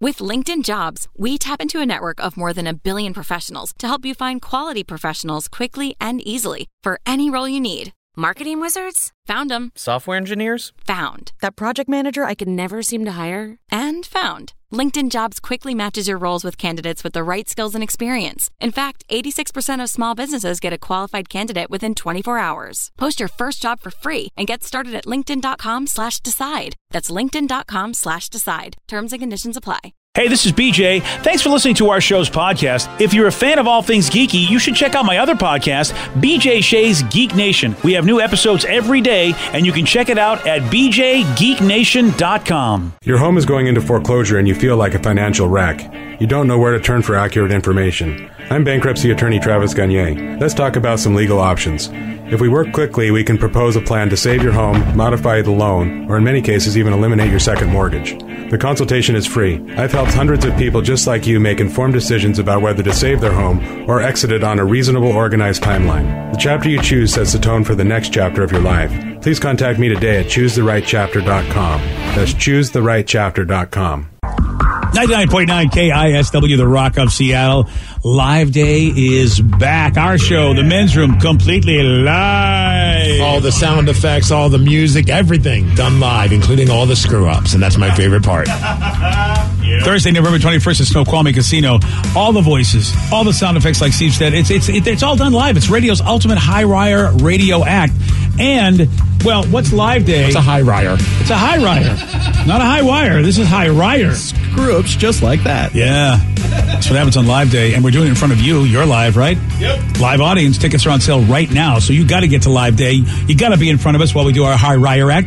With LinkedIn Jobs, we tap into a network of more than 1 billion professionals to help you find quality professionals quickly and easily for any role you need. Marketing wizards? Found them. Software engineers? Found. That project manager I could never seem to hire? And found. LinkedIn Jobs quickly matches your roles with candidates with the right skills and experience. In fact, 86% of small businesses get a qualified candidate within 24 hours. Post your first job for free and get started at linkedin.com/decide. That's linkedin.com/decide. Terms and conditions apply. Hey, this is BJ. Thanks for listening to our show's podcast. If you're a fan of all things geeky, you should check out my other podcast, BJ Shea's Geek Nation. We have new episodes every day, and you can check it out at bjgeeknation.com. Your home is going into foreclosure and you feel like a financial wreck. You don't know where to turn for accurate information. I'm bankruptcy attorney Travis Gagne. Let's talk about some legal options. If we work quickly, we can propose a plan to save your home, modify the loan, or in many cases even eliminate your second mortgage. The consultation is free. I've helped hundreds of people just like you make informed decisions about whether to save their home or exit it on a reasonable, organized timeline. The chapter you choose sets the tone for the next chapter of your life. Please contact me today at choosetherightchapter.com. That's choosetherightchapter.com. 99.9 KISW, the Rock of Seattle. Live Day is back. Our show, The Men's Room, completely live. All the sound effects, all the music, everything done live, including all the screw-ups, and that's my favorite part. Thursday, November 21st at Snoqualmie Casino. All the voices, all the sound effects, like Steve said, it's all done live. It's radio's ultimate high-wire radio act. And, well, what's Live Day? It's a high-wire. It's a high-wire. Not a high-wire. This is high-wire. Screw-ups just like that. Yeah. That's what happens on Live Day. And we're doing it in front of you. You're live, right? Yep. Live audience. Tickets are on sale right now. So you got to get to Live Day. You got to be in front of us while we do our high-wire act.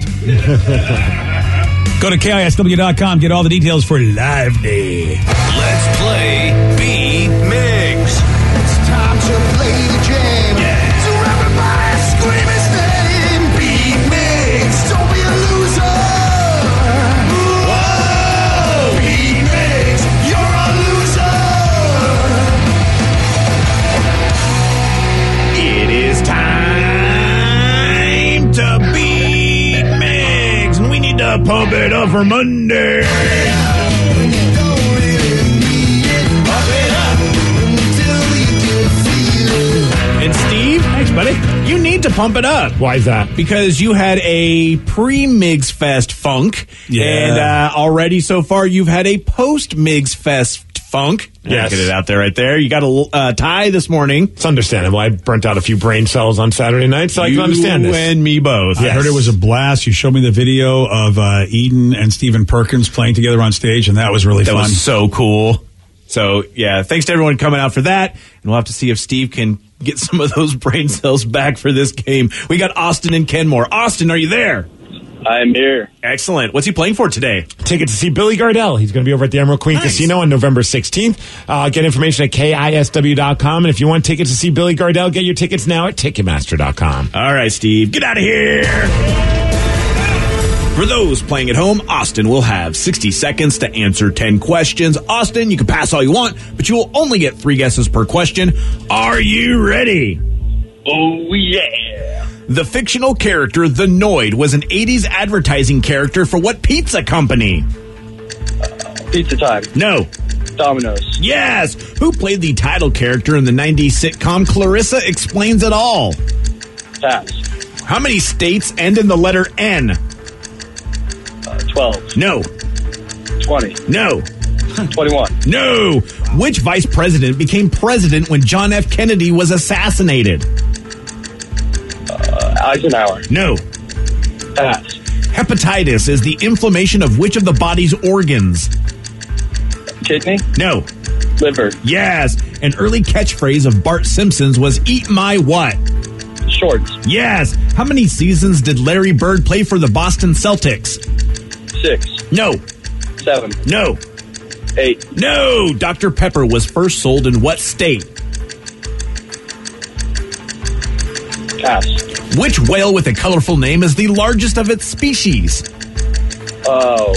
Go to KISW.com. Get all the details for Live Day. Let's play Beat Migs. It's time to play the jam. Yeah. So everybody scream his name. Beat Migs. Don't be a loser. Whoa. Beat Migs. You're a loser. It is time to beat Migs. And we need to pump it up for Monday. And Steve, thanks, buddy. You need to pump it up. Why is that? Because you had a pre-Migs Fest funk, Yeah. and already so far you've had a post-Migs Fest funk. Yes. Get it out there right there. You got a tie this morning. It's understandable. I burnt out a few brain cells on Saturday night, so I can understand You this. and me both. I heard it was a blast. You showed me the video of Eden and Stephen Perkins playing together on stage, and that was really fun. That was so cool. So, yeah, thanks to everyone coming out for that. And we'll have to see if Steve can get some of those brain cells back for this game. We got Austin and Kenmore. Austin, are you there? I'm here. Excellent. What's he playing for today? Ticket to see Billy Gardell. He's going to be over at the Emerald Queen Casino on November 16th. Get information at KISW.com. And if you want tickets to see Billy Gardell, get your tickets now at Ticketmaster.com. All right, Steve, get out of here. For those playing at home, Austin will have 60 seconds to answer 10 questions. Austin, you can pass all you want, but you will only get 3 guesses per question. Are you ready? Oh, yeah. The fictional character, the Noid, was an 80s advertising character for what pizza company? Pizza Time. No. Domino's. Yes. Who played the title character in the 90s sitcom Clarissa Explains It All? Pass. How many states end in the letter N? 12. No. 20. No. 21. No. Which vice president became president when John F. Kennedy was assassinated? Eisenhower. No. Pass. Hepatitis is the inflammation of which of the body's organs? Kidney. No. Liver. Yes. An early catchphrase of Bart Simpson's was "Eat my what?" Shorts. Yes. How many seasons did Larry Bird play for the Boston Celtics? 6. No. 7. No. 8. No. Dr. Pepper was first sold in what state? Pass. Which whale with a colorful name is the largest of its species? Oh.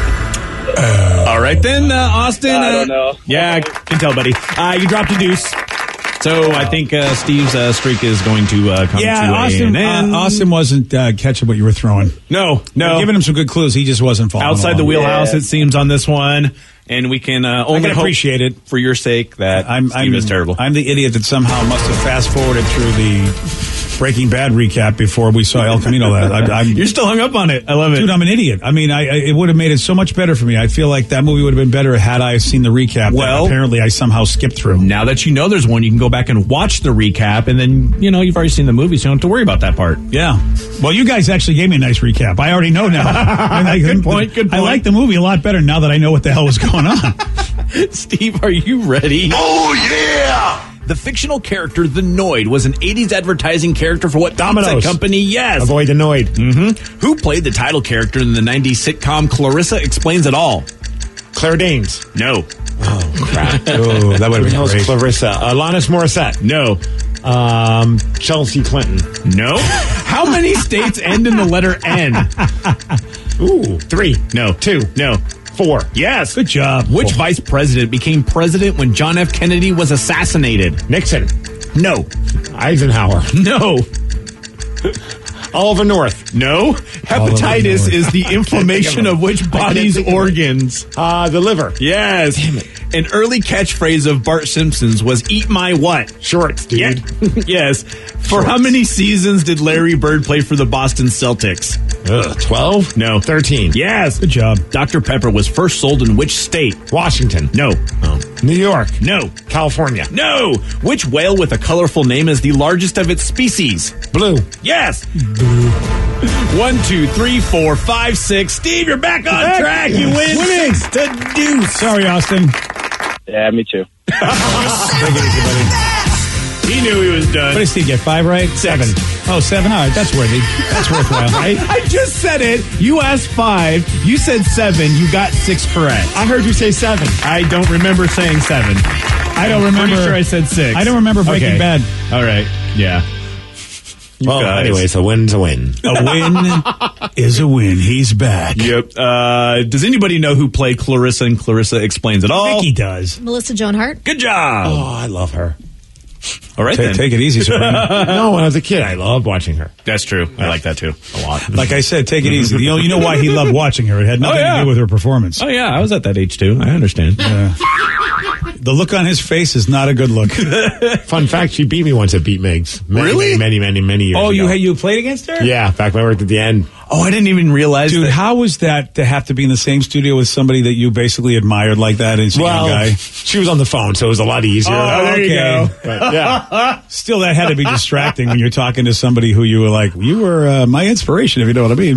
All right then, Austin. I don't know. Yeah, can tell, buddy. You dropped a deuce. So I think Steve's streak is going to come to Austin, an end. Austin wasn't catching what you were throwing. No. You're giving him some good clues. He just wasn't following Outside the along. wheelhouse, it seems, on this one. And we can only can hope appreciate it for your sake that Steve is terrible. I'm the idiot that somehow must have fast forwarded through the Breaking Bad recap before we saw El Camino. You're still hung up on it. I love it. Dude, I'm an idiot. I mean, it would have made it so much better for me. I feel like that movie would have been better had I seen the recap. Well, that apparently I somehow skipped through. Now that you know there's one, you can go back and watch the recap, and then, you've already seen the movie, so you don't have to worry about that part. Yeah. Well, you guys actually gave me a nice recap. I already know now. Good point. I like the movie a lot better now that I know what the hell was going on. Steve, are you ready? Oh, yeah! The fictional character, the Noid, was an 80s advertising character for what Domino's. pizza company? Yes. Avoid the Noid. Mm-hmm. Who played the title character in the 90s sitcom Clarissa Explains It All? Claire Danes. No. Oh, crap. Oh, that would have been great. Clarissa. Alanis Morissette. No. Chelsea Clinton. No. How many states end in the letter N? Ooh, 3. No. 2. No. 4. Yes. Good job. Which vice president became president when John F. Kennedy was assassinated? Nixon. No. Eisenhower. No. Oliver North. No. Hepatitis is the inflammation of which body's organs? The liver. Yes. Damn it. An early catchphrase of Bart Simpson's was "Eat my what?" Shorts, dude. Yeah. Yes. For how many seasons did Larry Bird play for the Boston Celtics? 12? No. 13. Yes. Good job. Dr. Pepper was first sold in which state? Washington. No. New York. No. California. No. Which whale with a colorful name is the largest of its species? Blue. Yes. 1, 2, 3, 4, 5, 6. Steve, you're back on track. You win. Winning. 6 to deuce. Sorry, Austin. Yeah, me too. He knew he was done. What did Steve get? 5 right? 7. Oh, 7. All right, that's worthy. That's worthwhile, right? I just said it. You asked 5. You said 7. You got 6 correct. I heard you say 7. I don't remember saying 7. I don't remember. Pretty sure I said 6. I don't remember Breaking Bad. All right. Yeah. Well, guys. anyways, a win's a win. A win is a win. He's back. Yep. Does anybody know who played Clarissa in Clarissa Explains It All? Vicky does. Melissa Joan Hart. Good job. Oh, I love her. All right, then. Take it easy, Sabrina. No, when I was a kid, I loved watching her. That's true. I like that too a lot. Like I said, take it easy. You know why he loved watching her. It had nothing to do with her performance. Oh, yeah. I was at that age too. I understand. The look on his face is not a good look. Fun fact, she beat me once at Beat Migs. Really? Many years ago. You played against her? Yeah, back when I worked at the end. Oh, I didn't even realize Dude, that. how was that to have to be in the same studio with somebody that you basically admired like that as a young guy? She was on the phone, so it was a lot easier. Oh, there you go. But, yeah. Still, that had to be distracting when you're talking to somebody who you were like, you were my inspiration, if you know what I mean.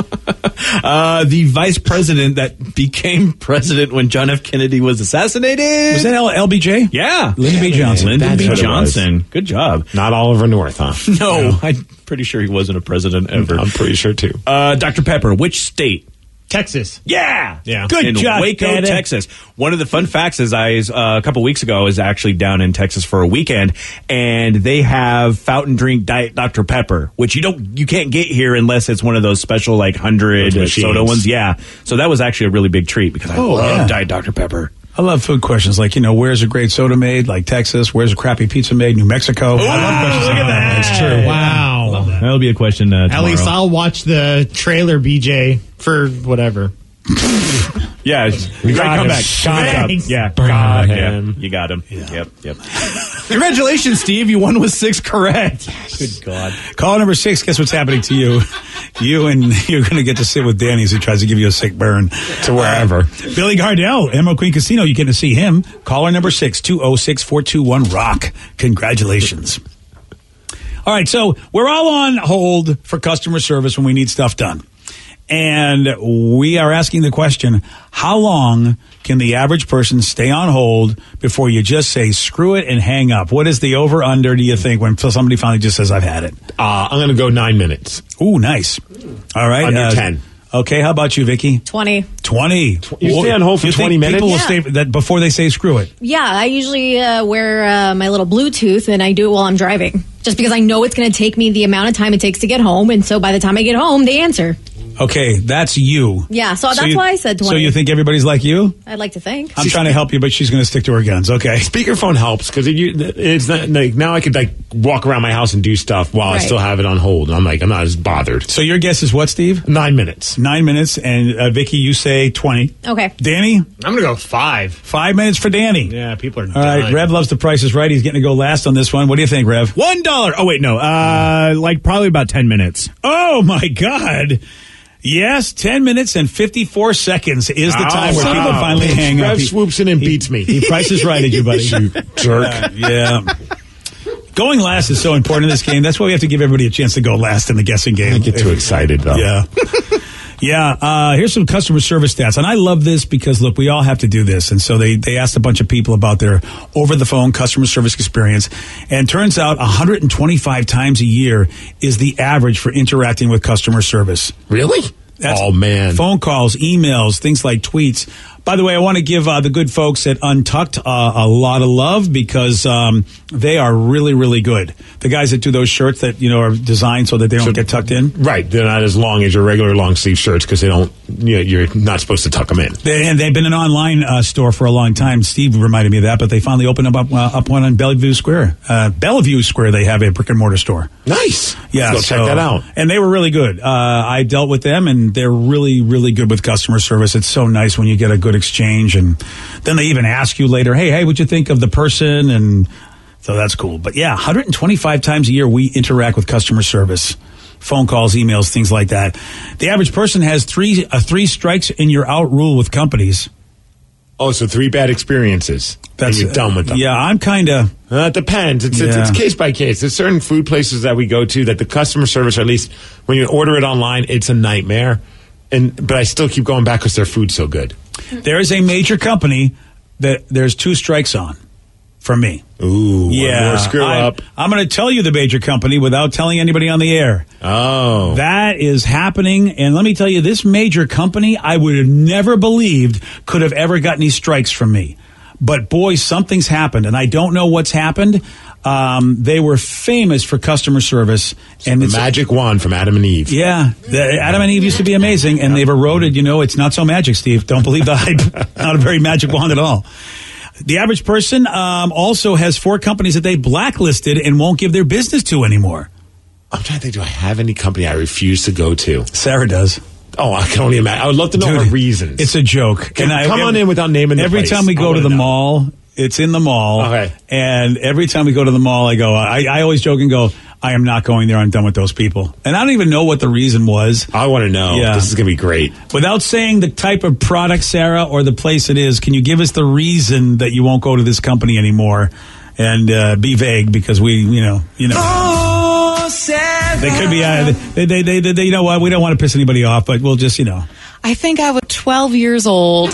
The vice president that became president when John F. Kennedy was assassinated. Was that LBJ? Yeah. Lyndon B. Johnson. Lyndon That's B. what it was. Johnson. Good job. Not Oliver North, huh? No, I'm pretty sure he wasn't a president ever. I'm pretty sure, too. Dr. Pepper, which state? Texas. Yeah. Good in job, Waco, Daddy. Texas. One of the fun facts is a couple weeks ago, I was actually down in Texas for a weekend, and they have fountain drink Diet Dr. Pepper, which you can't get here unless it's one of those special 100 Those machines. soda ones. Yeah. So that was actually a really big treat because I love yeah. Diet Dr. Pepper. I love food questions like, where's a great soda made? Like Texas. Where's a crappy pizza made? New Mexico. I love questions like that. That's true. Wow. That'll be a question tomorrow. At least I'll watch the trailer, BJ, for whatever. Yeah, great got him. comeback. Thanks. Yeah, Got yeah, him. you got him. Yep. Congratulations, Steve. You won with 6 correct. Good God. Call number 6. Guess what's happening to you? You're going to get to sit with Danny as he tries to give you a sick burn. To wherever. Billy Gardell, Emerald Queen Casino. You get to see him. Caller number 6, 206-421-ROCK. Congratulations. All right, so we're all on hold for customer service when we need stuff done. And we are asking the question, how long can the average person stay on hold before you just say, screw it and hang up? What is the over-under, do you think, when somebody finally just says, I've had it? I'm going to go 9 minutes. Ooh, nice. All right. Under 10. Okay, how about you, Vicky? 20. 20. You stay on hold for You think 20 minutes? People will Yeah. stay that before they say screw it. Yeah, I usually wear my little Bluetooth, and I do it while I'm driving. Just because I know it's going to take me the amount of time it takes to get home, and so by the time I get home, they answer. Okay, that's you. Yeah, so that's why I said 20. So you think everybody's like you? I'd like to think. I'm trying to help you, but she's going to stick to her guns. Okay. Speakerphone helps because it's not like now I could like walk around my house and do stuff while I Right. still have it on hold. And I'm not as bothered. So your guess is what, Steve? 9 minutes. 9 minutes, and Vicky, you say 20. Okay. Danny? I'm going to go 5. 5 minutes for Danny. Yeah, people are All right, dying. Rev loves the Price is Right. He's getting to go last on this one. What do you think, Rev? $1. Oh wait, no. Like probably about 10 minutes. Oh, my God. Yes, 10 minutes and 54 seconds is the time where people finally hang up. Rev swoops in and beats me. He Price is Right, you buddy. You jerk. Yeah. Going last is so important in this game. That's why we have to give everybody a chance to go last in the guessing game. I get too excited, though. Yeah. Yeah, here's some customer service stats. And I love this because, look, we all have to do this. And so they asked a bunch of people about their over-the-phone customer service experience. And turns out 125 times a year is the average for interacting with customer service. Really? Oh, man. Phone calls, emails, things like tweets. By the way, I want to give the good folks at Untucked a lot of love because they are really, really good. The guys that do those shirts that, are designed so that they don't get tucked in. Right. They're not as long as your regular long sleeve shirts because they don't, you're not supposed to tuck them in. And they've been an online store for a long time. Steve reminded me of that, but they finally opened up one on Bellevue Square. Bellevue Square, they have a brick and mortar store. Nice. Yeah. Let's go check that out. And they were really good. I dealt with them and they're really, really good with customer service. It's so nice when you get a good exchange, and then they even ask you later, hey, what'd you think of the person? And so that's cool. But yeah, 125 times a year we interact with customer service, phone calls, emails, things like that. The average person has three strikes and you're out rule with companies. Oh, so 3 bad experiences. And you're done with them. Yeah, I'm kind of. It depends. It's case by case. There's certain food places that we go to that the customer service, or at least when you order it online, it's a nightmare. But I still keep going back because their food's so good. There is a major company that there's 2 strikes on for me. Ooh, yeah. One more screw up. I'm going to tell you the major company without telling anybody on the air. Oh. That is happening. And let me tell you, this major company I would have never believed could have ever got any strikes from me. But boy, something's happened, and I don't know what's happened. They were famous for customer service. And the magic wand from Adam and Eve. Yeah. Adam and Eve used to be amazing, and they've eroded. It's not so magic, Steve. Don't believe the hype. Not a very magic wand at all. The average person also has 4 companies that they blacklisted and won't give their business to anymore. I'm trying to think, do I have any company I refuse to go to? Sarah does. Oh, I can only imagine. I would love to know her reasons. It's a joke. Come on in without naming the Every place. time we go to the mall, it's in the mall. Okay. And every time we go to the mall, I always joke and go, I am not going there. I'm done with those people. And I don't even know what the reason was. I want to know. Yeah. This is going to be great. Without saying the type of product, Sarah, or the place it is, can you give us the reason that you won't go to this company anymore? And be vague because we, Oh, Sarah. they could be, they you know what? We don't want to piss anybody off, but we'll just, I think I was 12 years old,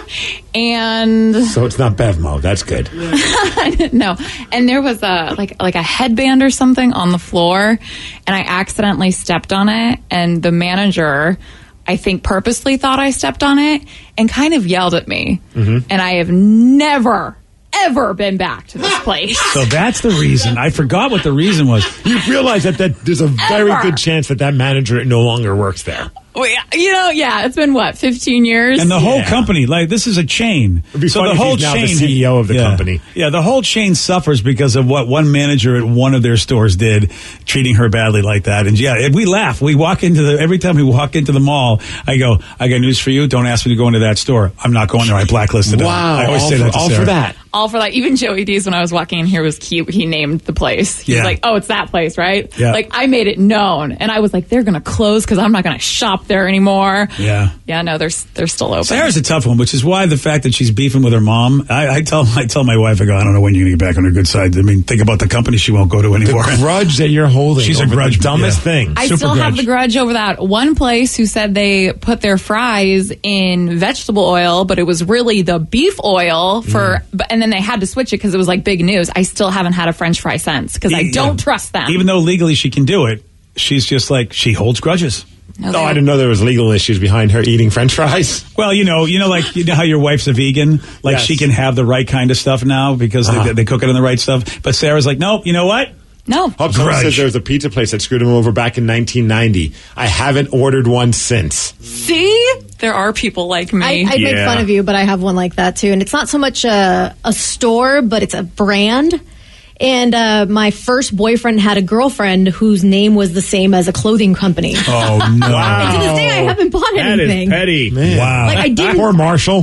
and So it's not Bev mode. That's good. no, and there was a headband or something on the floor, and I accidentally stepped on it, and the manager, I think, purposely thought I stepped on it and kind of yelled at me, and I have never ever been back to this place. So that's the reason. I forgot what the reason was. You realize that there's a very good chance that manager no longer works there. It's been 15 years? And the whole company, this is a chain. It'd be so funny the if whole he's now chain, the CEO of the company. Yeah, the whole chain suffers because of what one manager at one of their stores did, treating her badly like that. And we laugh. We walk every time we walk into the mall, I go, I got news for you. Don't ask me to go into that store. I'm not going there. I blacklisted it. Wow. I always say that to all Sarah. for that. All for that. Even Joey D's, when I was walking in here, was cute. He named the place. He was like, oh, it's that place, right? Yeah. I made it known. And I was like, they're going to close because I'm not going to shop there anymore. Yeah. Yeah, no, they're still open. Sarah's a tough one, which is why the fact that she's beefing with her mom, I tell my wife, I go, I don't know when you're going to get back on her good side. I mean, think about the company she won't go to anymore. The grudge that you're holding. She's a over grudge. The dumbest thing. I still have the grudge over that one place who said they put their fries in vegetable oil, but it was really the beef oil and then they had to switch it because it was big news. I still haven't had a French fry since because I don't trust them. Even though legally she can do it, she's just she holds grudges. No, I didn't know there was legal issues behind her eating French fries. Well, you know how your wife's a vegan, Yes. she can have the right kind of stuff now because they cook it in the right stuff. But Sarah's like, nope. You know what? No. Hope someone says there was a pizza place that screwed him over back in 1990. I haven't ordered one since. See? There are people like me. I'd make fun of you, but I have one like that too. And it's not so much a store, but it's a brand. And my first boyfriend had a girlfriend whose name was the same as a clothing company. Oh, no. Wow. And to this day, I haven't bought anything. That is petty. Man. Wow. Like, I didn't. Poor Marshall.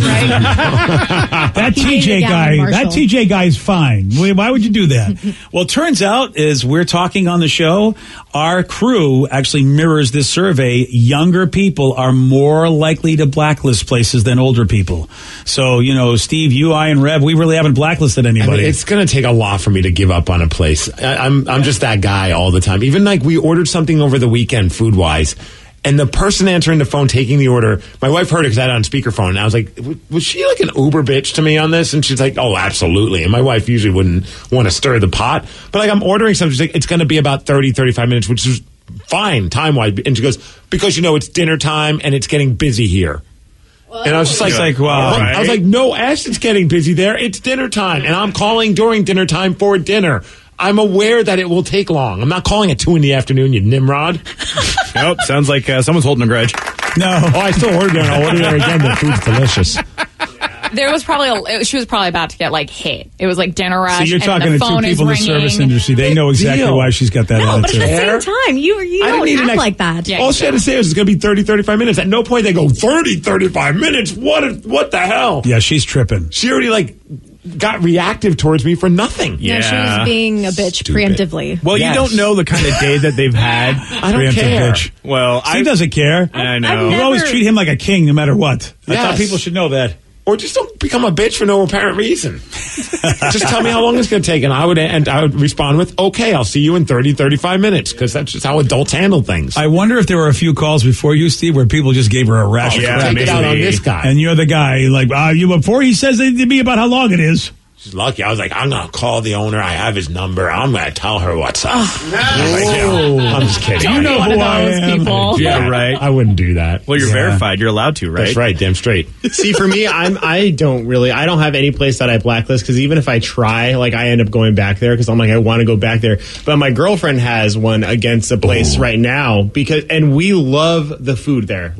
That He made TJ it down, guy, Marshall. that TJ guy's fine. Why would you do that? Well, it turns out, as we're talking on the show, our crew actually mirrors this survey. Younger people are more likely to blacklist places than older people. So, you know, Steve, you, I, and Rev, we really haven't blacklisted anybody. I mean, it's going to take a lot for me to give up on a place. I'm just that guy all the time. Even like we ordered something over the weekend, food wise, and the person answering the phone taking the order, my wife heard it because I had it on speakerphone, and I was like, was she like an Uber bitch to me on this? And she's like, oh, absolutely. And my wife usually wouldn't want to stir the pot, but like I'm ordering something, she's like, it's going to be about 30, 35 minutes, which is fine time wise. And she goes, because you know it's dinner time and it's getting busy here. And I was just like, wow. I was like, no, Ash, it's getting busy there. It's dinner time, and I'm calling during dinner time for dinner. I'm aware that it will take long. I'm not calling at 2 p.m, you Nimrod. Nope, sounds like someone's holding a grudge. No. Oh, I still ordered it. I'll order there again. The food's delicious. There was she was probably about to get like hit. It was like dinner rush. So you're and talking the to two phone is people in the ringing. service industry. They know exactly deal. why she's got that No, but attitude. at the same time, you don't act like that. Yeah. All she had to say was it's going to be 30, 35 minutes. At no point they go, 30, 35 minutes? What the hell? Yeah, she's tripping. She already like got reactive towards me for nothing. No, she was being a bitch Stupid. preemptively. Well, Yes. you don't know the kind of day that they've had. I don't Preemptive care. bitch. Well, Steve doesn't care. I know. You always treat him like a king no matter what. I Yes. thought people should know that. Or just don't become a bitch for no apparent reason. Just tell me how long it's going to take, and I would respond with, okay, I'll see you in 30, 35 minutes, because that's just how adults handle things. I wonder if there were a few calls before you, Steve, where people just gave her a rash of yeah, crap. take it out on this guy. And you're the guy, like, you before he says anything to me about how long it is. She's lucky. I was like, I'm going to call the owner. I have his number. I'm going to tell her what's up. I'm just kidding. You know One who of I those am. people. Yeah, right. I wouldn't do that. Well, you're Yeah. verified. You're allowed to, right? That's right. Damn straight. See, for me, I don't have any place that I blacklist, because even if I try, like, I end up going back there because I'm like, I want to go back there. But my girlfriend has one against a place right now and we love the food there,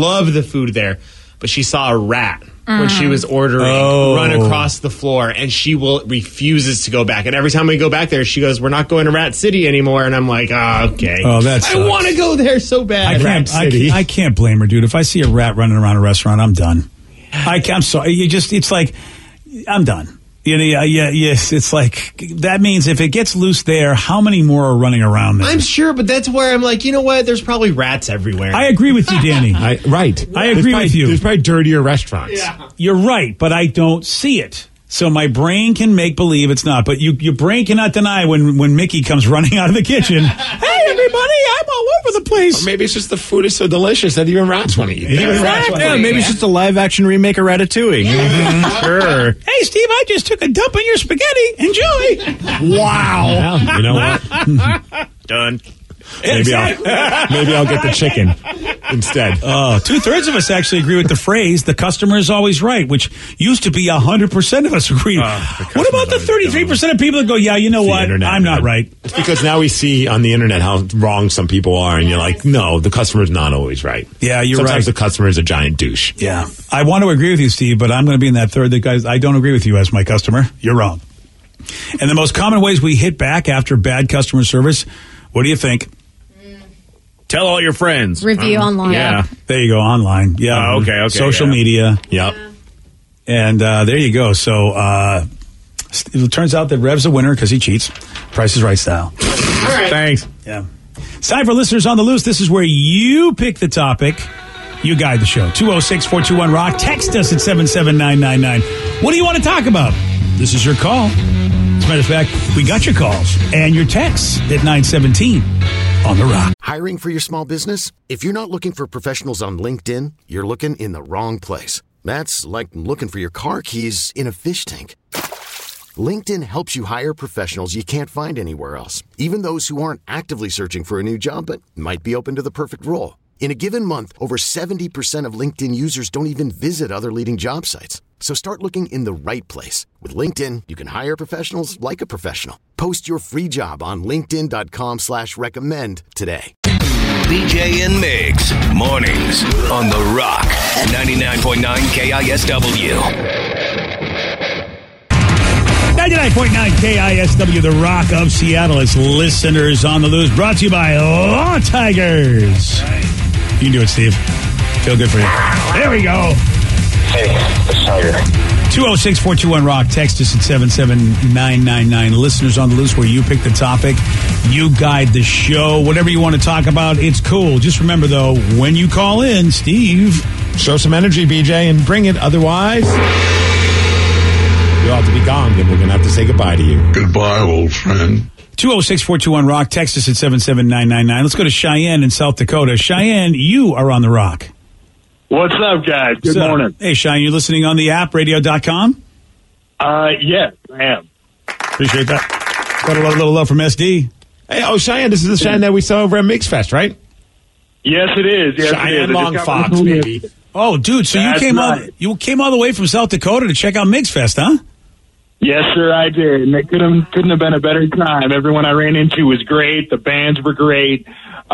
but she saw a rat when she was ordering run across the floor, and she refuses to go back. And every time we go back there, she goes, we're not going to Rat City anymore. And I'm like, okay. Oh, that I sucks. want to go there so bad. I can't blame her, dude. If I see a rat running around a restaurant, I'm done. I'm sorry. It's like, I'm done. Yes, it's like, that means if it gets loose there, how many more are running around there? I'm sure, but that's where I'm like, you know what? There's probably rats everywhere. I agree with you, Danny. Right. I agree with you. There's probably dirtier restaurants. You're right, but I don't see it. So my brain can make believe it's not. But your brain cannot deny when Mickey comes running out of the kitchen. Hey, everybody, I'm all over the place. Or maybe it's just the food is so delicious that even rats want to eat it. Yeah, maybe it's just a live action remake of Ratatouille. Sure. Hey, Steve, I just took a dump in your spaghetti. Enjoy. Wow. Well, you know what? Done. Maybe I'll get the chicken instead. 2/3 of us actually agree with the phrase, the customer is always right, which used to be 100% of us agreed. What about the 33% of people that go, yeah, you know what? Internet, I'm not right. It's because now we see on the internet how wrong some people are, and you're like, no, the customer's not always right. Yeah, you're Sometimes right. the customer is a giant douche. Yeah. I want to agree with you, Steve, but I'm going to be in that third that guys, I don't agree with you as my customer. You're wrong. And the most common ways we hit back after bad customer service, what do you think? Tell all your friends. Review online. Yeah. There you go, online. Yeah. Okay, Social yeah. media. Yep. And there you go. So it turns out that Rev's a winner because he cheats. Price is Right style. All right. Thanks. Yeah. It's time for Listeners on the Loose. This is where you pick the topic. You guide the show. 206-421-ROCK. Text us at 77999. What do you want to talk about? This is your call. As a matter of fact, we got your calls and your texts at 917 on the Rock. Hiring for your small business? If you're not looking for professionals on LinkedIn, you're looking in the wrong place. That's like looking for your car keys in a fish tank. LinkedIn helps you hire professionals you can't find anywhere else, even those who aren't actively searching for a new job but might be open to the perfect role. In a given month, over 70% of LinkedIn users don't even visit other leading job sites. So start looking in the right place. With LinkedIn, you can hire professionals like a professional. Post your free job on linkedin.com/recommend today. BJ and Migs, mornings on The Rock, 99.9 KISW. 99.9 KISW, The Rock of Seattle. It's Listeners on the Loose, brought to you by Law Tigers. You can do it, Steve. Feel good for you. There we go. Hey, it's Tiger. 206-421-ROCK. Text us at 77999. Listeners on the Loose, where you pick the topic. You guide the show. Whatever you want to talk about, it's cool. Just remember, though, when you call in, Steve, show some energy, BJ, and bring it. Otherwise, you'll have to be gone, and we're going to have to say goodbye to you. Goodbye, old friend. 206-421-ROCK. Text us at 77999. Let's go to Cheyenne in South Dakota. Cheyenne, you are on The Rock. What's up, guys? Good morning. Hey, Cheyenne, you listening on the app, radio.com? Yes, I am. Appreciate that. Got a little love from SD. Hey, Cheyenne, this is the Cheyenne that we saw over at Mix Fest, right? Yes, it is. Yes, Cheyenne it is. Long Fox, baby. Oh, dude, so you came all the way from South Dakota to check out Mix Fest, huh? Yes, sir, I did. And it couldn't have been a better time. Everyone I ran into was great. The bands were great.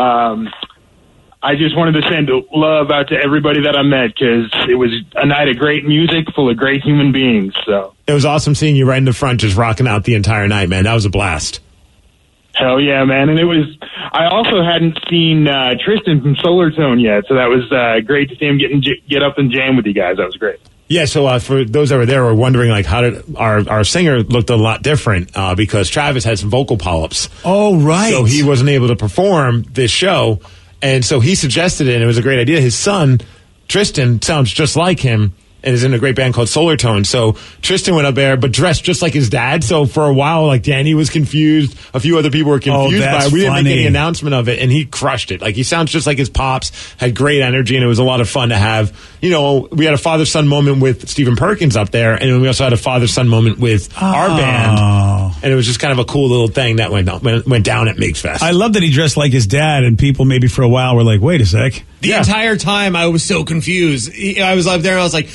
I just wanted to send love out to everybody that I met because it was a night of great music full of great human beings. So it was awesome seeing you right in the front, just rocking out the entire night, man. That was a blast. Hell yeah, man. And I also hadn't seen Tristan from Solar Tone yet, so that was great to see him get up and jam with you guys. That was great. Yeah, so for those that were there were wondering, like, how did our singer looked a lot different because Travis had some vocal polyps. Oh, right. So he wasn't able to perform this show. And so he suggested it, and it was a great idea. His son, Tristan, sounds just like him and is in a great band called Solar Tone. So Tristan went up there, but dressed just like his dad. So for a while, like, Danny was confused. A few other people were confused by it. We didn't make any announcement of it, and he crushed it. Like, he sounds just like his pops, had great energy, and it was a lot of fun to have. You know, we had a father-son moment with Stephen Perkins up there, and then we also had a father-son moment with our band. And it was just kind of a cool little thing that went down at Mix Fest. I love that he dressed like his dad, and people maybe for a while were like, wait a sec. The entire time I was so confused. I was up there and I was like,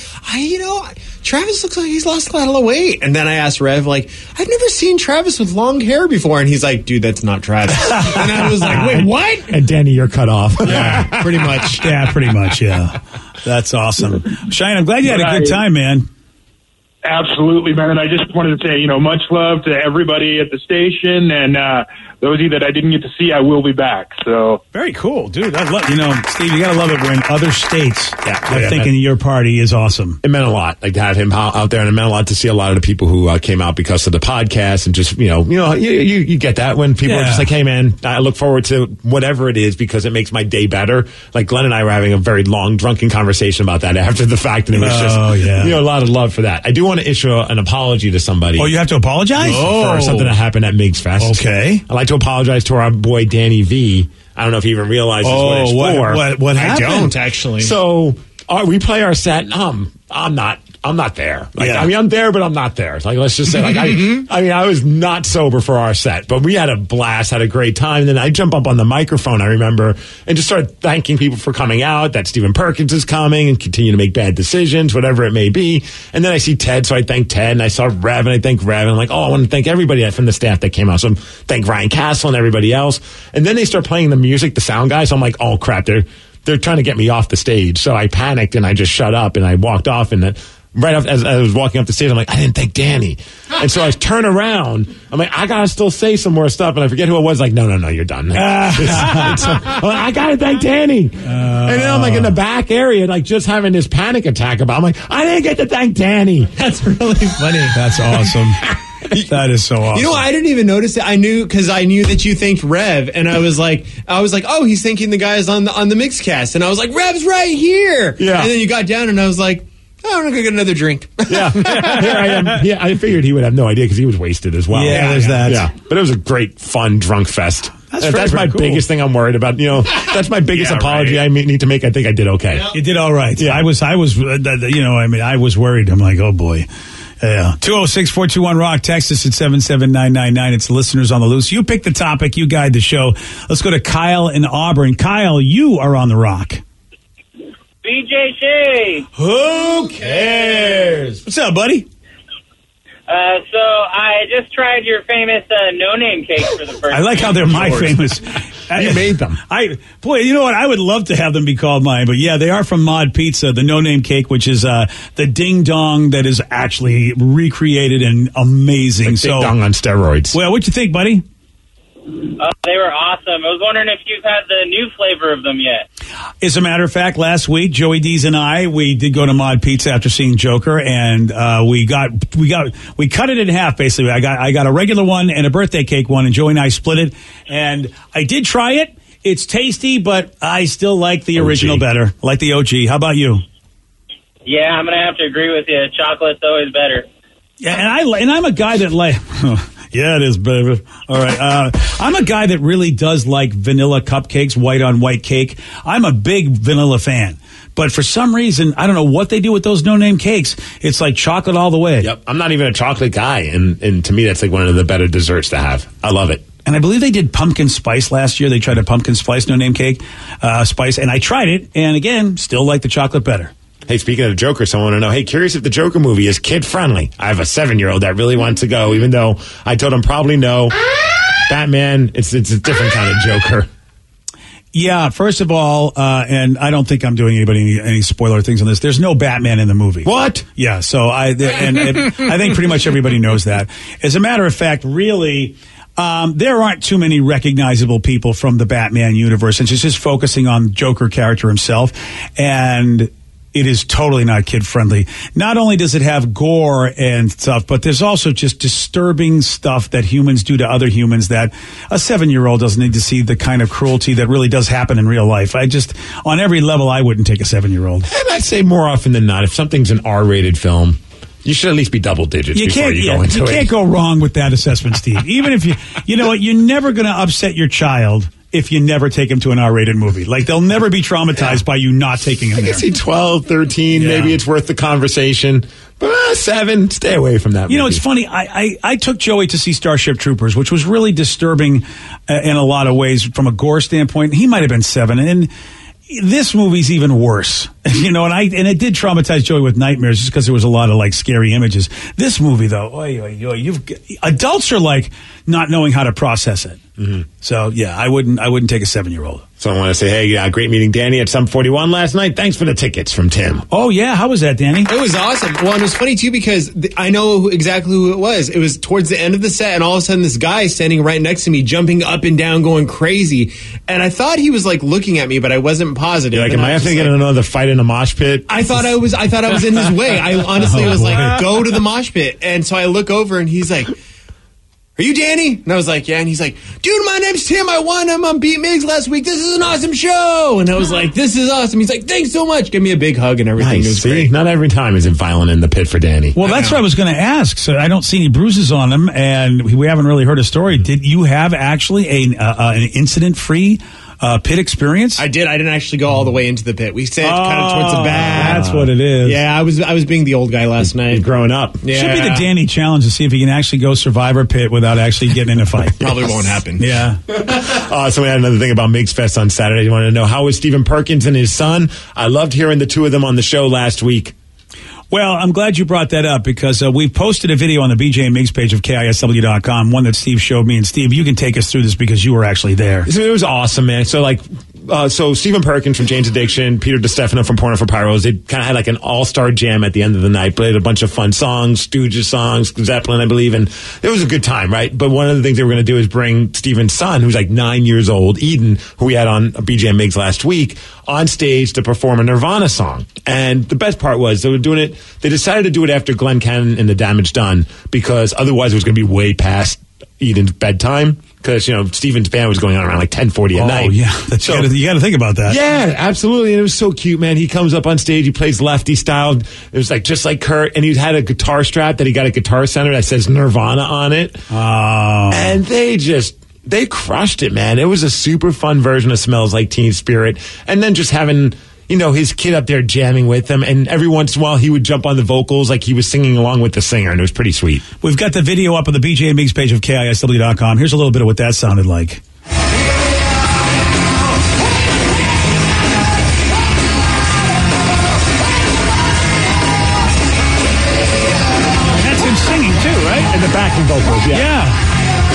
Travis looks like he's lost quite a lot of weight. And then I asked Rev, like, I've never seen Travis with long hair before. And he's like, dude, that's not Travis. And I was like, wait, what? And Danny, you're cut off. Yeah, pretty much. Yeah, pretty much, yeah. That's awesome. Cheyenne, I'm glad you had a good time, man. Absolutely, man. And I just wanted to say, much love to everybody at the station, and those of you that I didn't get to see, I will be back. So very cool, dude. I love, Steve, you gotta love it when other states are thinking your party is awesome. It meant a lot, like, to have him out there, and it meant a lot to see a lot of the people who came out because of the podcast, and just you get that when people are just like, hey, man, I look forward to whatever it is because it makes my day better. Like, Glenn and I were having a very long, drunken conversation about that after the fact, and it was just a lot of love for that. I do want to issue an apology to somebody. Oh, you have to apologize? For something that happened at Migs Fest. Okay. I'd like to apologize to our boy Danny V. I don't know if he even realizes what it's for. What happened? I don't, actually. So we play our set, and I'm not there. Like, I mean, I'm there, but I'm not there. Like, let's just say, like, I was not sober for our set, but we had a blast, had a great time. And then I jump up on the microphone, I remember, and just started thanking people for coming out, that Stephen Perkins is coming and continue to make bad decisions, whatever it may be. And then I see Ted, so I thank Ted, and I saw Rev, and I thank Rev, and I'm like, I want to thank everybody from the staff that came out. So thank Ryan Castle and everybody else. And then they start playing the music, the sound guy. So I'm like, oh crap, they're trying to get me off the stage. So I panicked and I just shut up and I walked off, and then right as I was walking up the stage, I'm like, I didn't thank Danny. And so I turn around. I'm like, I got to still say some more stuff. And I forget who it was. Like, no, you're done. I got to thank Danny. And then I'm like in the back area, like just having this panic attack I'm like, I didn't get to thank Danny. That's really funny. That's awesome. That is so awesome. I didn't even notice it. I knew that you thanked Rev, and I was like, oh, he's thanking the guys on the Mixcast. And I was like, Rev's right here. Yeah. And then you got down, and I was like, I'm going to get another drink. Yeah. Here I am. Yeah, I figured he would have no idea because he was wasted as well. Yeah, there's that. Yeah. But it was a great, fun, drunk fest. That's my cool. biggest thing I'm worried about. That's my biggest apology I need to make. I think I did okay. You did all right. Yeah. I was worried. I'm like, oh boy. Yeah. 206-421-ROCK. Text us at 77999. It's Listeners on the Loose. You pick the topic. You guide the show. Let's go to Kyle in Auburn. Kyle, you are on the Rock. BJ Shea. Who cares? What's up, buddy? So I just tried your famous no-name cake for the first time. I like how they're my famous. You made them. Boy, you know what? I would love to have them be called mine, but yeah, they are from Mod Pizza, the no-name cake, which is the ding dong that is actually recreated and amazing. Like ding dong on steroids. Well, what'd you think, buddy? They were awesome. I was wondering if you've had the new flavor of them yet. As a matter of fact, last week, Joey D's and I, we did go to Mod Pizza after seeing Joker, and we cut it in half, basically. I got a regular one and a birthday cake one, and Joey and I split it, and I did try it. It's tasty, but I still like the original better, like the OG. How about you? Yeah, I'm going to have to agree with you. Chocolate's always better. Yeah, and I'm a guy that like... Yeah, it is, baby. All right. I'm a guy that really does like vanilla cupcakes, white on white cake. I'm a big vanilla fan. But for some reason, I don't know what they do with those no-name cakes. It's like chocolate all the way. Yep. I'm not even a chocolate guy. And to me, that's like one of the better desserts to have. I love it. And I believe they did pumpkin spice last year. They tried a pumpkin spice no-name cake spice. And I tried it. And again, still like the chocolate better. Hey, speaking of Joker, so I want to know, hey, curious if the Joker movie is kid-friendly. I have a 7-year-old that really wants to go, even though I told him probably no. Batman, it's a different kind of Joker. Yeah, first of all, and I don't think I'm doing anybody any spoiler things on this. There's no Batman in the movie. What? Yeah, so I think pretty much everybody knows that. As a matter of fact, really... there aren't too many recognizable people from the Batman universe. It's just focusing on Joker character himself. And it is totally not kid-friendly. Not only does it have gore and stuff, but there's also just disturbing stuff that humans do to other humans that a 7-year-old doesn't need to see the kind of cruelty that really does happen in real life. On every level, I wouldn't take a 7-year-old. And I'd say more often than not, if something's an R-rated film, you should at least be double digits before you go into it. You can't go wrong with that assessment, Steve. Even if you know what, you're never going to upset your child if you never take him to an R-rated movie. Like, they'll never be traumatized by you not taking him there. I can see 12, 13, maybe it's worth the conversation. But 7, stay away from that movie. You know, it's funny. I took Joey to see Starship Troopers, which was really disturbing in a lot of ways from a gore standpoint. He might have been 7, and this movie's even worse, you know, and it did traumatize Joey with nightmares just because there was a lot of like scary images. This movie, though, adults are like not knowing how to process it. Mm-hmm. So yeah, I wouldn't take a 7-year-old. So I want to say, hey, great meeting Danny at 741 last night. Thanks for the tickets from Tim. Oh yeah, how was that, Danny? It was awesome. Well, and it was funny too because I know exactly who it was. It was towards the end of the set, and all of a sudden, this guy standing right next to me, jumping up and down, going crazy. And I thought he was like looking at me, but I wasn't positive. Like, am I having to get another fight in a mosh pit? I thought I was in his way. I honestly was like, go to the mosh pit. And so I look over, and he's like, "Are you Danny?" And I was like, "Yeah." And he's like, "Dude, my name's Tim. I won him on Beat Migs last week. This is an awesome show." And I was like, "This is awesome." He's like, "Thanks so much." Give me a big hug and everything. Nice. It was See? great. Not every time is it violent in the pit for Danny. Well, that's what I was going to ask. So I don't see any bruises on him, and we haven't really heard a story. Did you have actually an incident-free pit experience? I did. I didn't actually go all the way into the pit. We sat kind of towards the back. That's what it is. Yeah, I was being the old guy last night. Growing up. Yeah. Should be the Danny challenge to see if he can actually go Survivor pit without actually getting in a fight. Probably won't happen. Yeah. So we had another thing about Migs Fest on Saturday. You wanted to know, how was Stephen Perkins and his son? I loved hearing the two of them on the show last week. Well, I'm glad you brought that up because we posted a video on the BJ and Migs page of KISW.com, one that Steve showed me. And Steve, you can take us through this because you were actually there. So it was awesome, man. So Stephen Perkins from Jane's Addiction, Peter DeStefano from Porno for Pyros, they kind of had like an all-star jam at the end of the night, played a bunch of fun songs, Stooges songs, Zeppelin, I believe, and it was a good time, right? But one of the things they were going to do is bring Stephen's son, who's like 9 years old, Eden, who we had on BJ and Migs last week, on stage to perform a Nirvana song. And the best part was they decided to do it after Glenn Cannon and The Damage Done because otherwise it was going to be way past Eden's bedtime. Because, Stephen's band was going on around like 10:40 at night. Oh, yeah. You got to think about that. Yeah, absolutely. And it was so cute, man. He comes up on stage. He plays lefty style. It was like just like Kurt. And he had a guitar strap that he got at Guitar Center that says Nirvana on it. Oh. And they crushed it, man. It was a super fun version of Smells Like Teen Spirit. And then just having, his kid up there jamming with him. And every once in a while he would jump on the vocals like he was singing along with the singer. And it was pretty sweet. We've got the video up on the BJ and Migs page of KISW.com. Here's a little bit of what that sounded like. backing vocals, Yeah.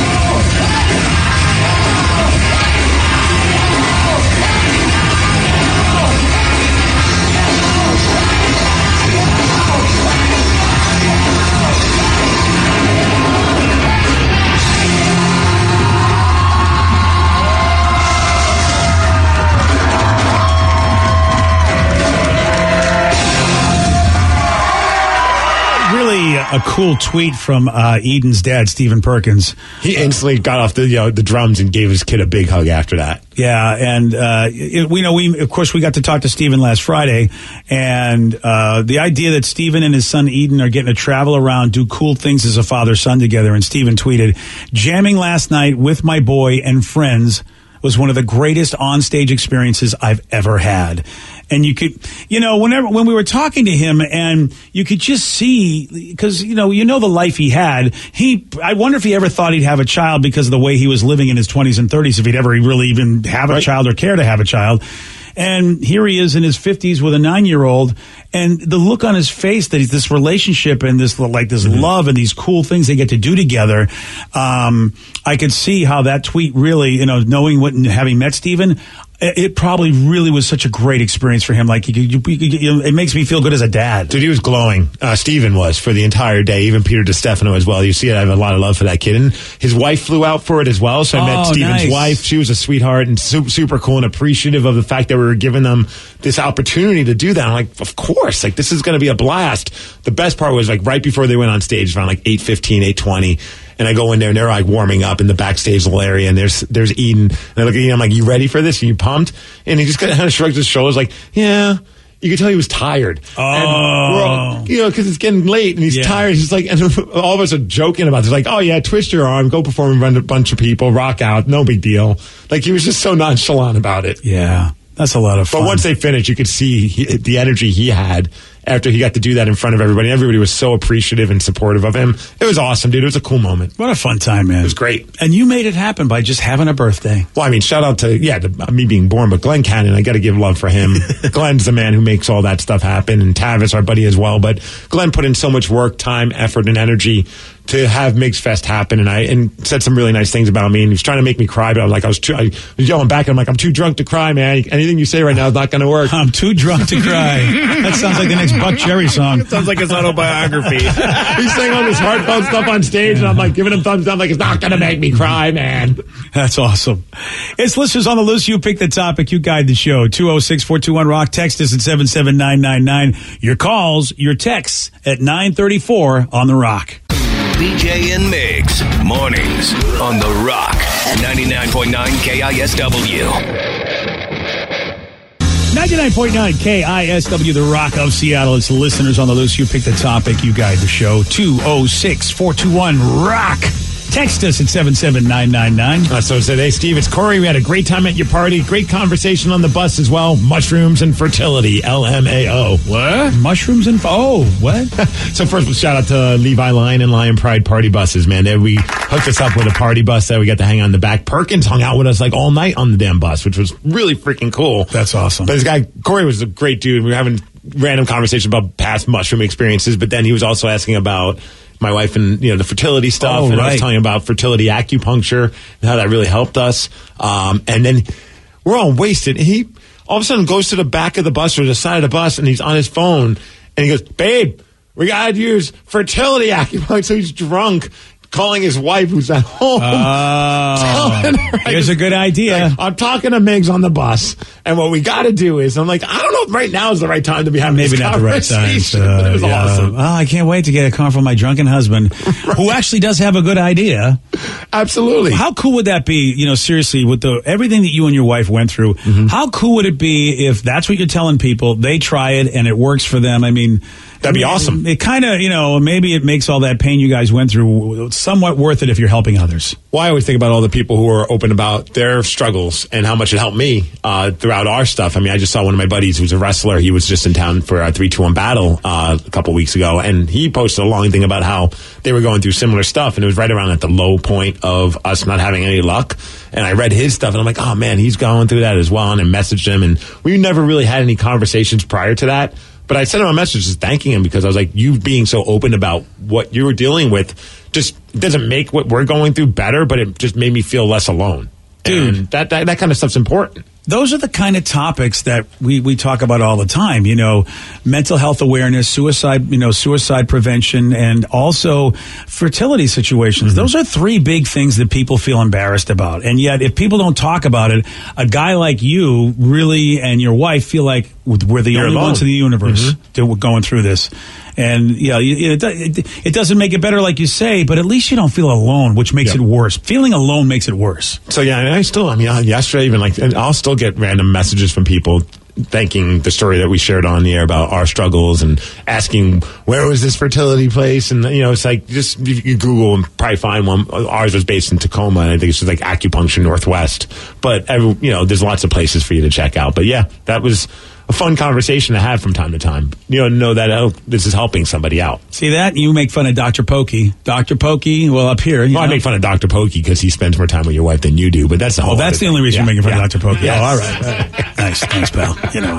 A cool tweet from Eden's dad, Stephen Perkins. He instantly got off the drums and gave his kid a big hug after that. Yeah, and we of course we got to talk to Stephen last Friday, and the idea that Stephen and his son Eden are getting to travel around, do cool things as a father-son together. And Stephen tweeted, "Jamming last night with my boy and friends was one of the greatest on-stage experiences I've ever had." And you could, when we were talking to him, and you could just see, because, the life he had, I wonder if he ever thought he'd have a child because of the way he was living in his 20s and 30s, if he'd ever really even have a child or care to have a child. And here he is in his 50s with a 9-year-old, and the look on his face that he's this relationship and this love and these cool things they get to do together. I could see how that tweet really, knowing having met Stephen, it probably really was such a great experience for him. Like, it makes me feel good as a dad. Dude, he was glowing. Stephen was for the entire day. Even Peter DiStefano as well. You see, I have a lot of love for that kid. And his wife flew out for it as well. So I met Stephen's wife. She was a sweetheart and super cool and appreciative of the fact that we were giving them this opportunity to do that. I'm like, of course, like, this is going to be a blast. The best part was, like, right before they went on stage, around like 8:15, 8:20. And I go in there and they're like warming up in the backstage little area, and there's Eden. And I look at Eden, I'm like, "You ready for this? Are you pumped?" And he just kind of shrugs his shoulders like, "Yeah." You could tell he was tired. Oh. And we're all, because it's getting late and he's tired. He's like, and all of us are joking about it. It's like, "Oh yeah, twist your arm, go perform in front of a bunch of people, rock out, no big deal." Like, he was just so nonchalant about it. Yeah. That's a lot of fun. But once they finished, you could see the energy he had after he got to do that in front of everybody. Everybody was so appreciative and supportive of him. It was awesome, dude. It was a cool moment. What a fun time, man. It was great. And you made it happen by just having a birthday. Well, I mean, shout out to me being born, but Glenn Cannon, I got to give love for him. Glenn's the man who makes all that stuff happen, and Tavis, our buddy, as well. But Glenn put in so much work, time, effort, and energy to have Migs Fest happen, and said some really nice things about me, and he was trying to make me cry, but I was yelling back, and I'm like, "I'm too drunk to cry, man. Anything you say right now is not going to work." I'm too drunk to cry. That sounds like the next Buck Cherry song. It sounds like his autobiography. He's saying all this heartfelt stuff on stage, and I'm like giving him thumbs down, like, "It's not going to make me cry, man." That's awesome. It's listeners on the loose. You pick the topic. You guide the show. 206-421-ROCK. Text us at 77999. Your calls, your texts at 934 on the Rock. BJ and Migs, mornings on The Rock, 99.9 KISW. 99.9 KISW, The Rock of Seattle. It's listeners on the loose. You pick the topic. You guide the show. 206-421-ROCK. Text us at 77999. So today, Steve, it's Corey. We had a great time at your party. Great conversation on the bus as well. Mushrooms and fertility, LMAO. What? Mushrooms and... Oh, what? So first, shout out to Levi Lion and Lion Pride party buses, man. We hooked us up with a party bus that we got to hang on the back. Perkins hung out with us like all night on the damn bus, which was really freaking cool. That's awesome. But this guy, Corey, was a great dude. We were having random conversations about past mushroom experiences, but then he was also asking about my wife and the fertility stuff, and I was telling him about fertility acupuncture and how that really helped us. And then we're all wasted. And he all of a sudden goes to the back of the bus or the side of the bus, and he's on his phone, and he goes, "Babe, we gotta use fertility acupuncture." So he's drunk, calling his wife who's at home. Here's a good idea. Like, I'm talking to Migs on the bus, and what we got to do is, I'm like, I don't know if right now is the right time to be having Maybe this not the right time. but it was awesome. Oh, I can't wait to get a call from my drunken husband, who actually does have a good idea. Absolutely. How cool would that be? Seriously, with everything that you and your wife went through, how cool would it be if that's what you're telling people, they try it and it works for them? I mean, that'd be awesome. It kind of, maybe it makes all that pain you guys went through somewhat worth it if you're helping others. Well, I always think about all the people who are open about their struggles and how much it helped me throughout our stuff. I mean, I just saw one of my buddies who's a wrestler. He was just in town for a 3-2-1 battle a couple weeks ago, and he posted a long thing about how they were going through similar stuff, and it was right around at the low point of us not having any luck. And I read his stuff, and I'm like, oh, man, he's going through that as well, and I messaged him, and we never really had any conversations prior to that. But I sent him a message just thanking him because I was like, you being so open about what you were dealing with just doesn't make what we're going through better, but it just made me feel less alone. Dude. And that kind of stuff's important. Those are the kind of topics that we talk about all the time, mental health awareness, suicide prevention, and also fertility situations. Those are three big things that people feel embarrassed about. And yet, if people don't talk about it, a guy like you really and your wife feel like we're the only ones in the universe that we're going through this. And it doesn't make it better, like you say, but at least you don't feel alone, which makes it worse. Feeling alone makes it worse. So yesterday even and I'll still get random messages from people thanking the story that we shared on the air about our struggles and asking where was this fertility place, and it's like just you Google and probably find one. Ours was based in Tacoma, and I think it's just like Acupuncture Northwest. But there's lots of places for you to check out. But yeah, that was a fun conversation to have from time to time. Know that this is helping somebody out. See that? You make fun of Dr. Pokey. Dr. Pokey, well, up here. I make fun of Dr. Pokey because he spends more time with your wife than you do, but that's the whole that's the only reason you're making fun of Dr. Pokey. Yes. Oh, all right. Nice. Thanks, pal.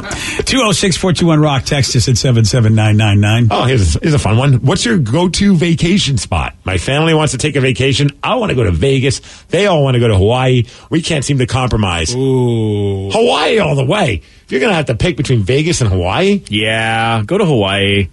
206-421-ROCK. Text us at 77999. Oh, here's a fun one. What's your go-to vacation spot? My family wants to take a vacation. I want to go to Vegas. They all want to go to Hawaii. We can't seem to compromise. Ooh. Hawaii all the way. If you're going to have to pick between Vegas and Hawaii. Yeah, go to Hawaii.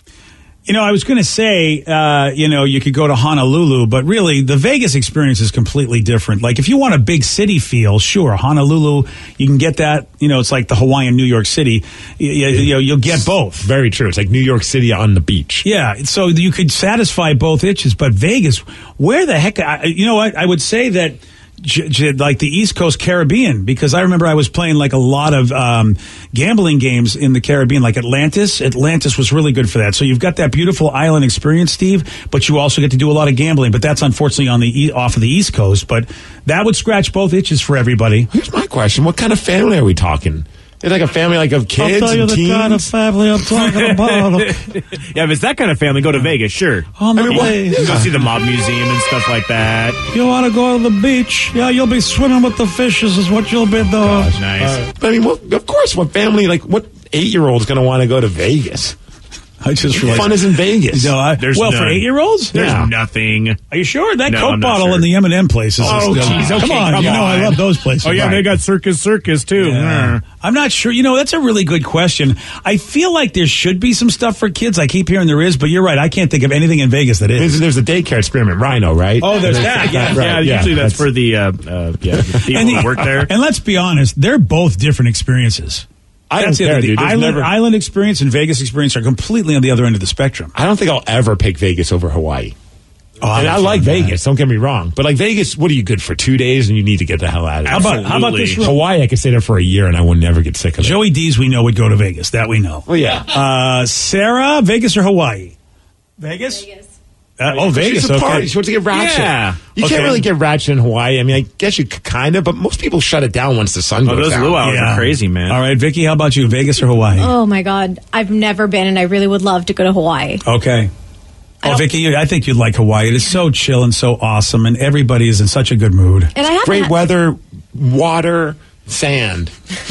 I was going to say, you could go to Honolulu, but really the Vegas experience is completely different. Like if you want a big city feel, sure, Honolulu, you can get that. It's like the Hawaiian New York City. You'll get both. Very true. It's like New York City on the beach. Yeah, so you could satisfy both itches. But Vegas, where the heck? I would say that. Like the East Coast Caribbean, because I remember I was playing like a lot of gambling games in the Caribbean, like Atlantis. Atlantis was really good for that. So you've got that beautiful island experience, Steve, but you also get to do a lot of gambling. But that's unfortunately on off of the East Coast. But that would scratch both itches for everybody. Here's my question: what kind of family are we talking? It's like a family of kids. I'll tell you and the teens. kind of family I'm talking about. Yeah, if it's that kind of family, go to Vegas, sure. Go see the Mob Museum and stuff like that. You want to go to the beach? Yeah, you'll be swimming with the fishes is what you'll be doing. Nice. But of course, what family, what 8-year-old is going to want to go to Vegas? I just realized fun is in Vegas. For 8-year-olds, there's nothing. Are you sure that No, Coke I'm not bottle sure. in the M&M places? Oh, geez, okay, come on! I love those places. Oh yeah, they got Circus too. Yeah. I'm not sure. That's a really good question. I feel like there should be some stuff for kids. I keep hearing there is, but you're right. I can't think of anything in Vegas that is. There's a daycare experiment, Rhino, right? Oh, there's that. Yeah, Right, Yeah, usually that's for the people who work there. And let's be honest, they're both different experiences. That's it. The island experience and Vegas experience are completely on the other end of the spectrum. I don't think I'll ever pick Vegas over Hawaii. Oh, and I like Vegas, don't get me wrong. But like Vegas, what are you good for 2 days and you need to get the hell out of there? How about this? Hawaii, I could stay there for a year and I will never get sick of it. Joey D's, we know, would go to Vegas. That we know. Oh, yeah. Sarah, Vegas or Hawaii? Vegas. Vegas. She's a party. She wants to get ratchet. Yeah. You can't really get ratchet in Hawaii. I mean, I guess you could kind of, but most people shut it down once the sun goes those down. luau's are crazy, man. All right, Vicky, how about you? Vegas or Hawaii? Oh my God, I've never been, and I really would love to go to Hawaii. Okay. Oh, Vicky, I think you'd like Hawaii. It is so chill and so awesome, and everybody is in such a good mood. And I have Great weather, water, sand.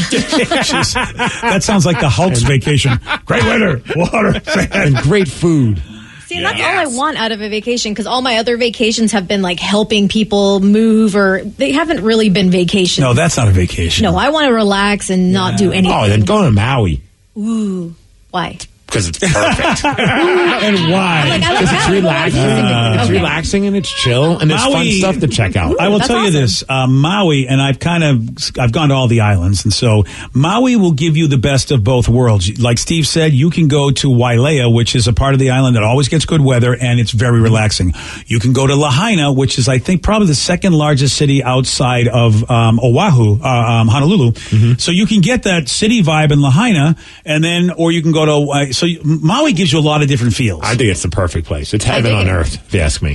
That sounds like the Hulk's vacation. Great weather, water, sand, and great food. See, and that's all I want out of a vacation, because all my other vacations have been like helping people move, or they haven't really been vacations. No, that's not a vacation. No, I want to relax and not do anything. Oh, then go to Maui. Ooh, why? Because it's perfect. And why? Because it's relaxing. It's relaxing and it's chill and there's fun stuff to check out. I will tell you this, Maui, and I've gone to all the islands, and so Maui will give you the best of both worlds. Like Steve said, you can go to Wailea, which is a part of the island that always gets good weather, and it's very relaxing. You can go to Lahaina, which is, I think, probably the second largest city outside of Oahu, Honolulu. So you can get that city vibe in Lahaina, and then, or you can go to, Maui gives you a lot of different feels. I think it's the perfect place. It's heaven on earth, if you ask me.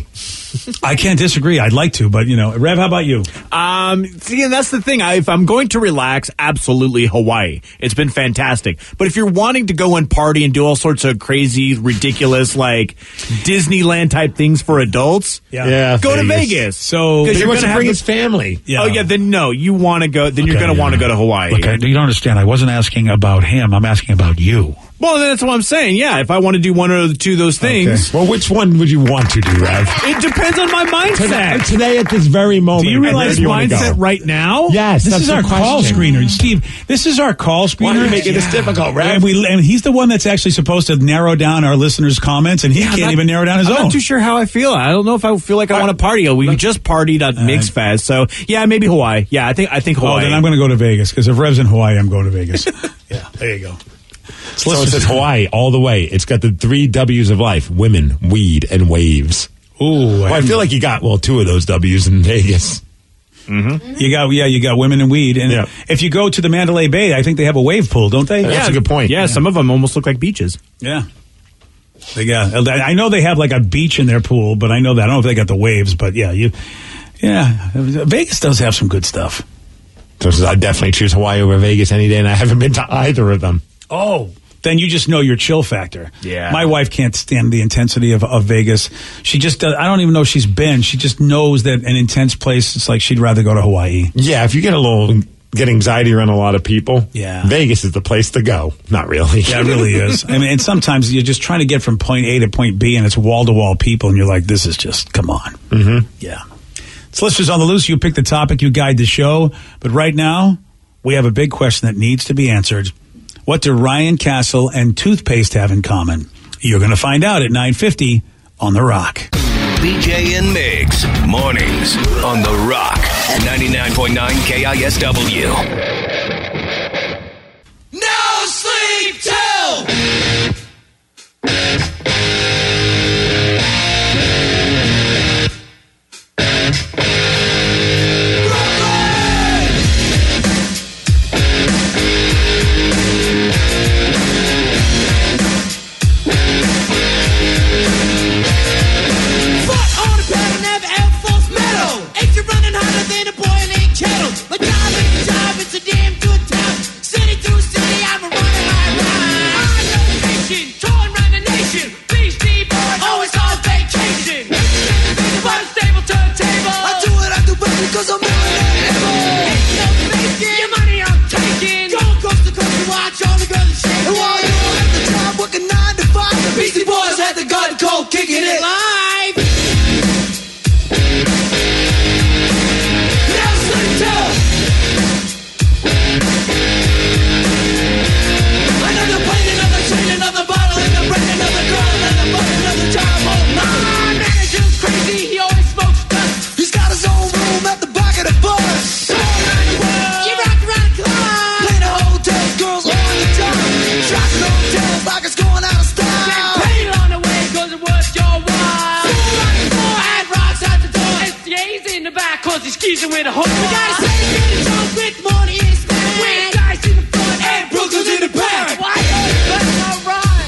I can't disagree. I'd like to, but Rev, how about you? See, and that's the thing. If I'm going to relax, absolutely Hawaii. It's been fantastic. But if you're wanting to go and party and do all sorts of crazy, ridiculous, like Disneyland type things for adults, go to Vegas. So because he you're wants going to bring his family. Oh yeah, then no, you want to go. Then you're going to want to go to Hawaii. Look, you don't understand. I wasn't asking about him. I'm asking about you. Well, that's what I'm saying. Yeah, if I want to do one or two of those things. Okay. Well, which one would you want to do, Rev? It depends on my mindset. Today at this very moment. Do you realize mindset right now? Yes. This is our call screener. Steve, this is our call screener. Why are you making this difficult, Rev? And he's the one that's actually supposed to narrow down our listeners' comments, and he can't even narrow down his own. I'm not too sure how I feel. I don't know if I feel like I want to party. We just partied at Mix Fest, so yeah, maybe Hawaii. Yeah, I think Hawaii. Oh, then I'm going to go to Vegas, because if Rev's in Hawaii, I'm going to Vegas. Yeah, there you go. So it says Hawaii all the way. It's got the 3 W's of life: women, weed, and waves. Ooh, I feel like you got 2 of those W's in Vegas. Mm-hmm. You got women and weed, and if you go to the Mandalay Bay, I think they have a wave pool, don't they? That's a good point. Yeah, some of them almost look like beaches. Yeah. I know they have like a beach in their pool, but I know that. I don't know if they got the waves, but Vegas does have some good stuff. So I'd definitely choose Hawaii over Vegas any day, and I haven't been to either of them. Oh, then you just know your chill factor. Yeah. My wife can't stand the intensity of Vegas. She just does. I don't even know she's been. She just knows that an intense place, it's like she'd rather go to Hawaii. Yeah, if you get anxiety around a lot of people, Vegas is the place to go. Not really. Yeah, it really is. I mean, and sometimes you're just trying to get from point A to point B, and it's wall-to-wall people, and you're like, this is just, come on. Mm-hmm. Yeah. It's Listeners on the Loose. You pick the topic, you guide the show. But right now, we have a big question that needs to be answered. What do Ryan Castle and toothpaste have in common? You're going to find out at 9:50 on The Rock. BJ and Migs, mornings on The Rock, 99.9 KISW. No sleep till cause I'm your money I'm taking. Going coast to coast to watch all the girls shaking. And while you're at the job working 9 to 5, the Beastie Boys had the gun cold kicking it live. Now sleep till another plane, another train, another bottle, and a break, another girl, another fuck, another job. Oh my manager's crazy, he always smokes dust. He's got his own room at the back of the bus. All around the world, you rock around the clock. Playing the hotels, girls all the time. Trashing hotels like it's going out of style. Getting paid on the way cause it was your while. Fool on the floor and rocks out the door. SDA's in the back cause he's skeezing with a whole. We got Satan's drunk with money in his bag. With guys in the front and Brooklyn's in the back. Why? That's not right.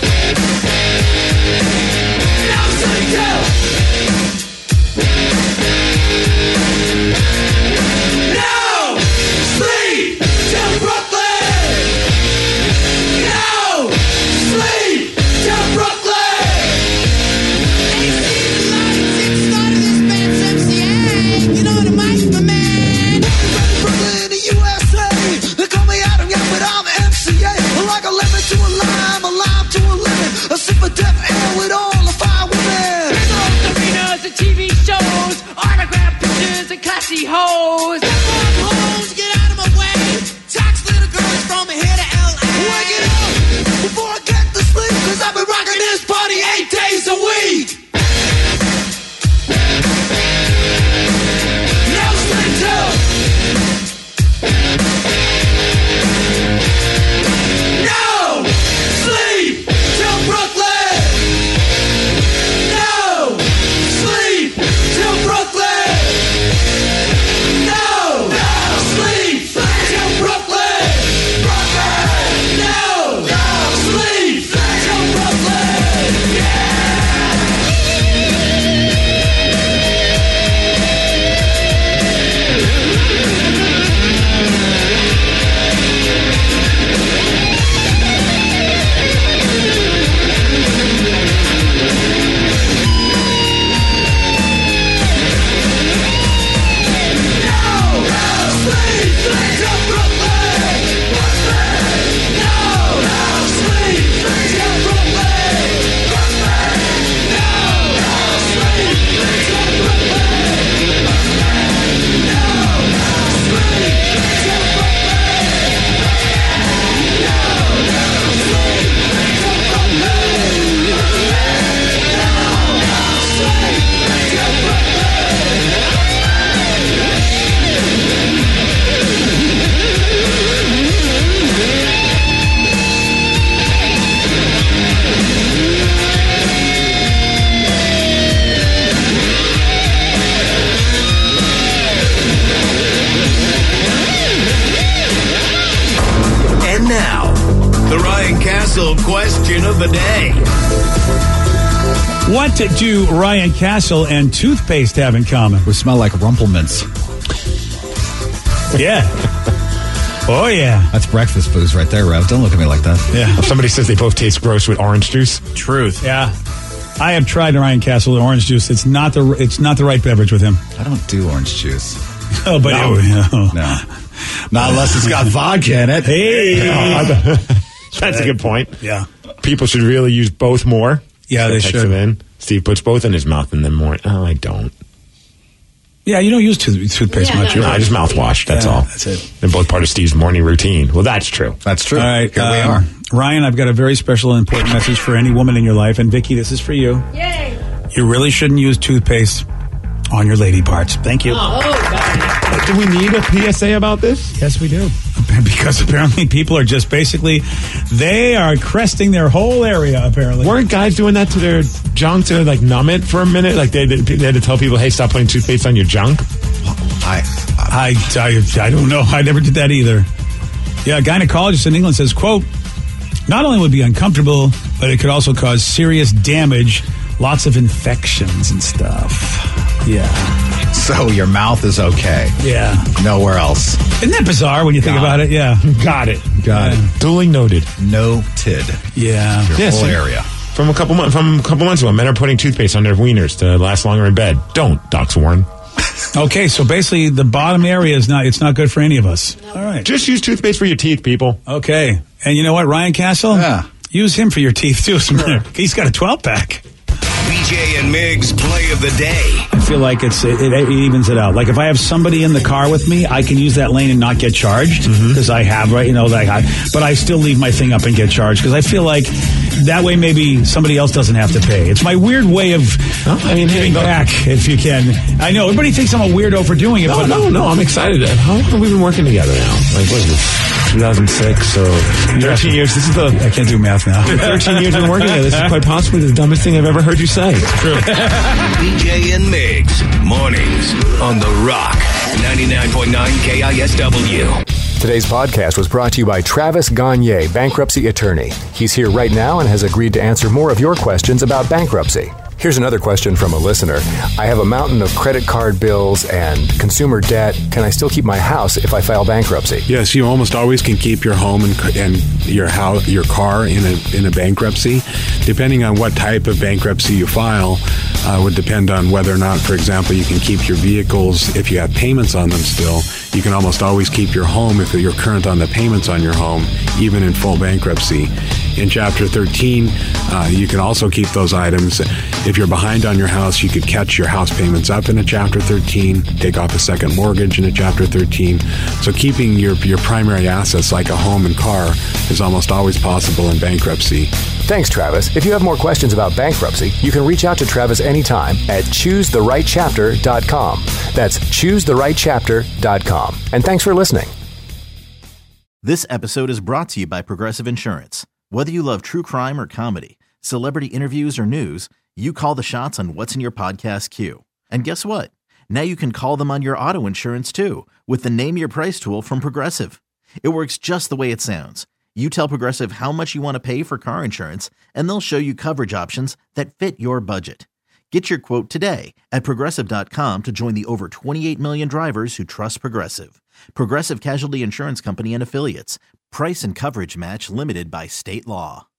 Now sleep till no sleep till Brooklyn. No sleep till Brooklyn. They see the lights, it started this band's MCA. You know the mic, my man. question of the day. What do Ryan Castle and toothpaste have in common? We smell like Rumplemints. Yeah. Oh, yeah. That's breakfast booze right there, Rev. Don't look at me like that. Yeah. If somebody says they both taste gross with orange juice. Truth. Yeah. I have tried Ryan Castle with orange juice. It's not the right beverage with him. I don't do orange juice. Oh, but No. Not unless it's got vodka in it. Hey. That's a good point. Yeah. People should really use both more. Yeah, they Text should. them in. Steve puts both in his mouth and then more. Oh, I don't. Yeah, you don't use toothpaste much. No, I just mouthwash. That's all. That's it. They're both part of Steve's morning routine. Well, that's true. That's true. All right. Here we are. Ryan, I've got a very special and important message for any woman in your life. And Vicky, this is for you. Yay. You really shouldn't use toothpaste on your lady parts. Thank you. Do we need a PSA about this? Yes, we do. Because apparently people are just basically, they are cresting their whole area, apparently. Weren't guys doing that to their junk to like numb it for a minute? Like they had to tell people, hey, stop putting toothpaste on your junk? I don't know. I never did that either. Yeah, a gynecologist in England says, quote, not only would it be uncomfortable, but it could also cause serious damage, lots of infections and stuff. Yeah. So your mouth is okay. Yeah. Nowhere else. Isn't that bizarre when you think about it? Yeah. Got it. Got it. Duly noted. Noted. Yeah. Your Yes, whole and- area. From a couple months ago, men are putting toothpaste on their wieners to last longer in bed. Don't, Doc's Warren. Okay, so basically the bottom area is it's not good for any of us. All right. Just use toothpaste for your teeth, people. Okay. And you know what, Ryan Castle? Yeah. Use him for your teeth, too. He's got a 12-pack. BJ and Migs play of the day. I feel like it evens it out. Like if I have somebody in the car with me, I can use that lane and not get charged because I have, right? But I still leave my thing up and get charged because I feel like that way maybe somebody else doesn't have to pay. It's my weird way of giving back, if you can. I know everybody thinks I'm a weirdo for doing it. No, but no, I'm excited. How long have we been working together now? Like, what is this? 2006, so 13 years. This is I can't do math now. 13 years we've been working together. This is quite possibly the dumbest thing I've ever heard you say. True. BJ and Migs, mornings on The Rock, 99.9 KISW. Today's podcast was brought to you by Travis Gagne, bankruptcy attorney. He's here right now and has agreed to answer more of your questions about bankruptcy. Here's another question from a listener. I have a mountain of credit card bills and consumer debt. Can I still keep my house if I file bankruptcy? Yes, you almost always can keep your home and your house, your car in a bankruptcy. Depending on what type of bankruptcy you file, would depend on whether or not, for example, you can keep your vehicles if you have payments on them still. You can almost always keep your home if you're current on the payments on your home, even in full bankruptcy. In Chapter 13, you can also keep those items. If you're behind on your house, you could catch your house payments up in a Chapter 13, take off a second mortgage in a Chapter 13. So keeping your primary assets like a home and car is almost always possible in bankruptcy. Thanks, Travis. If you have more questions about bankruptcy, you can reach out to Travis anytime at choosetherightchapter.com. That's choosetherightchapter.com. And thanks for listening. This episode is brought to you by Progressive Insurance. Whether you love true crime or comedy, celebrity interviews or news, you call the shots on what's in your podcast queue. And guess what? Now you can call them on your auto insurance too with the Name Your Price tool from Progressive. It works just the way it sounds. You tell Progressive how much you want to pay for car insurance, and they'll show you coverage options that fit your budget. Get your quote today at Progressive.com to join the over 28 million drivers who trust Progressive. Progressive Casualty Insurance Company and Affiliates. Price and coverage match limited by state law.